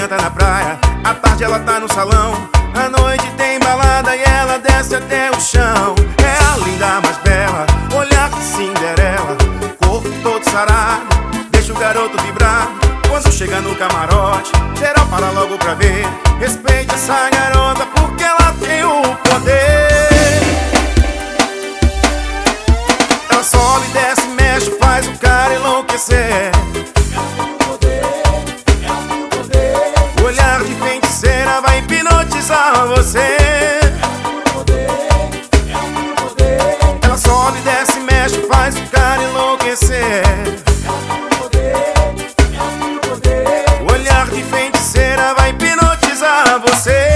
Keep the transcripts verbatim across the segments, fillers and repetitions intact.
tá na praia, à tarde ela tá no salão, à noite tem balada e ela desce até o chão. É a linda mais bela, olhar de Cinderela, corpo todo sarado, deixa o garoto vibrar. Quando chega no camarote, geral para logo pra ver. Respeite essa garota porque ela tem o poder. Ela sobe, desce, mexe, faz o cara enlouquecer. O olhar de feiticeira vai hipnotizar você. Ela sobe, desce, mexe, faz o cara enlouquecer. O olhar de feiticeira vai hipnotizar você.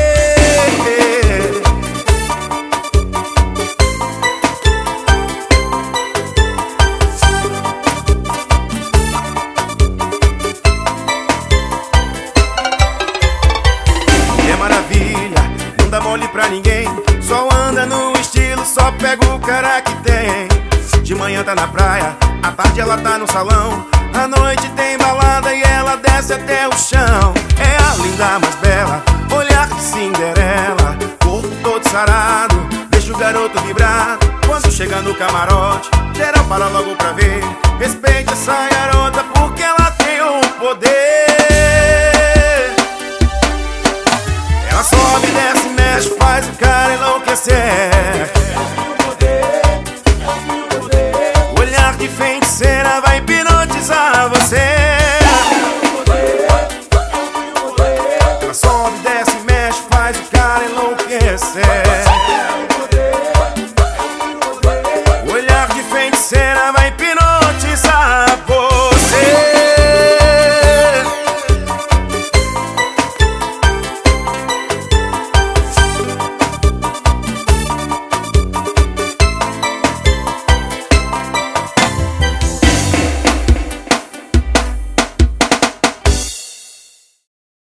É maravilha, não dá mole pra ninguém, só anda no estilo, só pega o cara que tem. De manhã tá na praia, à tarde ela tá no salão, à noite tem balada e ela desce até o chão. É a linda mais bela, olhar de Cinderela, corpo todo sarado, deixa o garoto vibrar. Quando chega no camarote, geral para logo pra ver. Respeite essa garota porque ela tem o poder. Ela sobe, desce, mexe, faz o cara enlouquecer.